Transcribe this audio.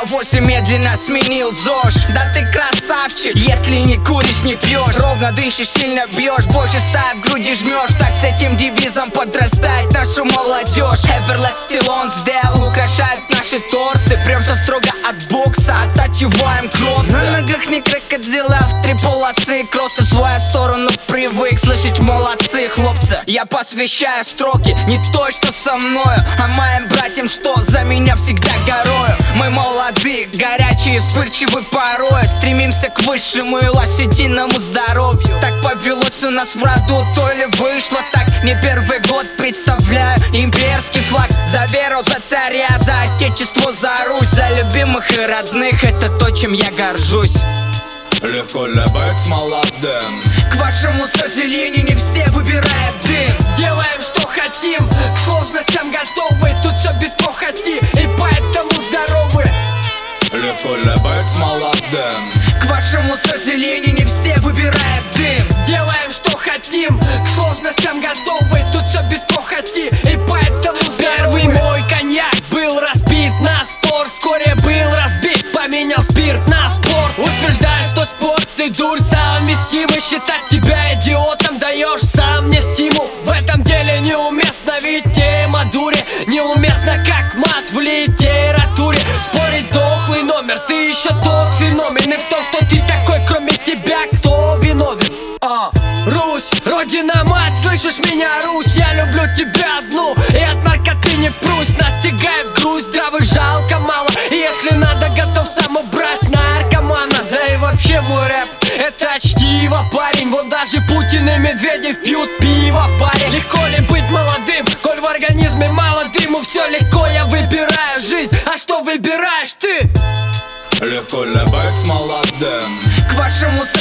108 медленно сменил ЗОЖ. Да ты красавчик, если не куришь, не пьешь, ровно дышишь, сильно бьешь, больше 100 груди жмешь. Так с этим девизом подрастает наша молодежь. Everlasting Lonsdale украшают наши торсы. Премся строго от бокса, оттачиваем кроссы. На ногах не крокодила, в 3 полосы кроссы. В свою сторону привык слышать молодцы, хлопцы. Я посвящаю строки не той, что со мною, а моим братьям, что за меня всегда горою. Мы молодые, горячие, вспыльчивы порой. Стремимся к высшему и лошадиному здоровью. Так повелось у нас в роду, то ли вышло так. Не первый год представляю имперский флаг. За веру, за царя, за отечество, за Русь, за любимых и родных. Это то, чем я горжусь. Легко ли быть молодым? К вашему сожалению, не все выбирают дым. Делаем, что хотим, к сложностям готовы. Тут все без похоти, и поэтому здоровы. Легко ли быть молодым? К вашему сожалению, не все выбирают дым. Делаем, что хотим, к сложностям готовы. Тут все без похоти, и поэтому здоровы. Первый мой коньяк был разбит на спор, вскоре был разбит, поменял спирт на спорт. Утверждаю, что спорт и дурь совместимы. Считать тебя идиотом даешь сам мне стимул. В этом деле неуместно, ведь тема дури. Неуместно, как мат в литературе. Спорить дохлый номер, ты еще тот феномен. И в том, что ты такой, кроме тебя, кто виновен? Русь, родина мать, слышишь меня, Русь? Я люблю тебя одну, и от наркоты не прусь. Настигает грусть, здравых жалко мало. И если надо, готов сам убрать наркомана. Да и вообще мой рэп — это чтиво, парень. Вот даже Путин и Медведев пьют пиво в баре. Легко ли быть молодым, коль в организме мало дыму? Все легко, я выбираю жизнь, а что выбираешь ты? Легко ли быть молодым? К вашему